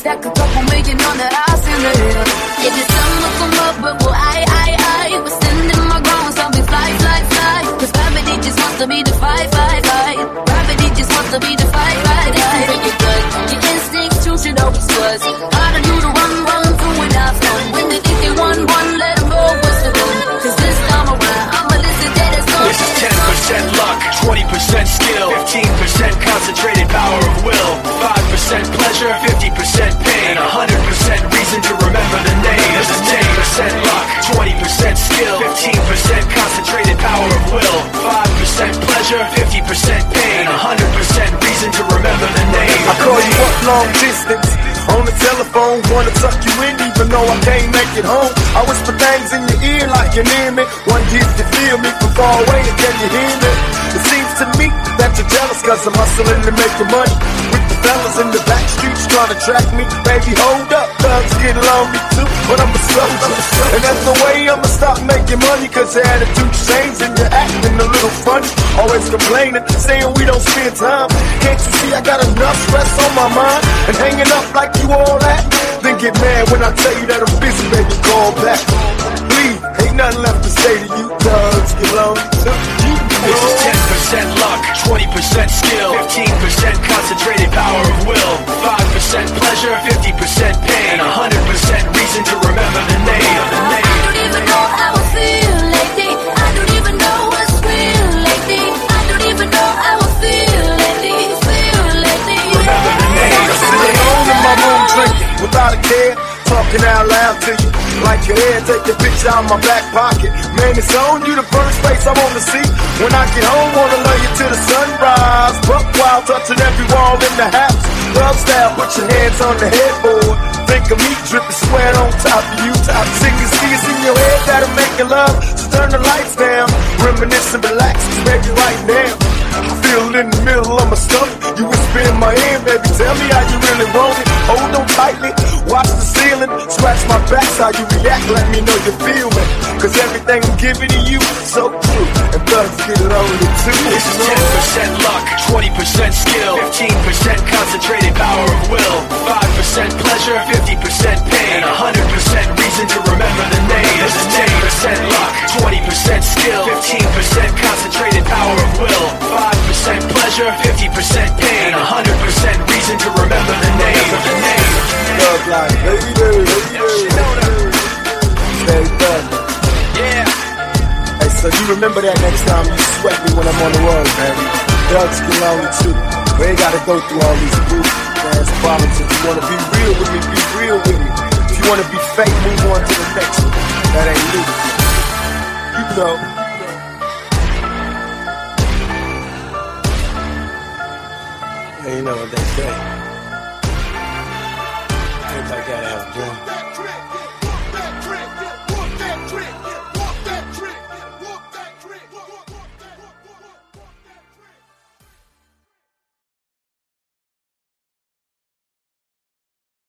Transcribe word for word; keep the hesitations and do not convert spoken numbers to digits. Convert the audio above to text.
딱 그 couple million on that house in the hill. If the sun will come up, but well, I, I, I was sending my ground, so we fly, fly, fly. Cause gravity just wants to be the fight, fight, fight. Gravity just wants to be the fight, fight, fight. Your gut, your instincts too should always was. Harder do to run, run through and have fun. When they think they won, one, let them roll, what's the gun? Cause this time around, I'ma listen to this song. This is ten percent luck, twenty percent skill, fifteen percent concentrated power of will, five percent pleasure, fifty percent pain, and one hundred percent reason to remember the name. This is ten percent luck, twenty percent skill, fifteen percent concentrated power of will, five percent pleasure, fifty percent pain, and one hundred percent reason to remember the name. I call you up long distance on the telephone, wanna tuck you in even though I can't make it home. I whisper things in your ear like you're near me. One gives you feel me from far away, and can you hear me? It seems to me that you're jealous cause I'm hustling to make the money. With the fellas in the back streets trying to track me. Baby, hold up, thugs get lonely too, but I'm a soldier. And that's the way I'ma stop making money, cause your attitude changed and you're acting a little funny. Always complaining, saying we don't spend time. Can't you see I got enough stress on my mind? And hanging up like you all that? Then get mad when I tell you that I'm busy, baby, call back. Please, ain't nothing left to say to you, thugs get lonely too. This is ten percent luck, twenty percent skill, fifteen percent concentrated power of will, five percent pleasure, fifty percent pain, and one hundred percent reason to remember the name. The name. I don't even know how I feel lately. I don't even know what's real lately. I don't even know how I feel lately. Feel lately. Remember the name. I'm sitting alone in my room drinking without a care, talking out loud to you. Like your hair, take your picture out of my back pocket. Man, it's on you, the first face I wanna see. When I get home, wanna love you till the sunrise. Buck wild, touching every wall in the house. Love style, put your hands on the headboard. Think of me dripping sweat on top of you. Top singing tears in your head that'll make you love. So turn the lights down, reminisce and relax, cause baby right now I feel it in the middle of my stomach. You whisper in my ear, baby, tell me how you really want it. Hold on tightly, watch the ceiling, scratch my back, how you react, let me know you feel me. Cause everything I'm giving to you is so true, and thugs get lonely too. This is ten percent luck, twenty percent skill, fifteen percent concentrated power of will, five percent pleasure, fifty percent pain, and one hundred percent reason to remember the name. This is ten percent luck, twenty percent skill, fifteen percent concentrated power of will, five percent pleasure, fifty percent pain, and one hundred percent reason to remember the name. The name. Thug life, baby, baby, baby, baby, thug. Yeah. Hey, so you remember that next time you sweat me when I'm on the road, baby. Thugs get lonely too. We ain't gotta go through all these group ass problems. If you wanna be real with me, be real with me. If you wanna be fake, move on to the next one. That ain't me. You know. Hey, you know what they say. Everybody gotta have a dream.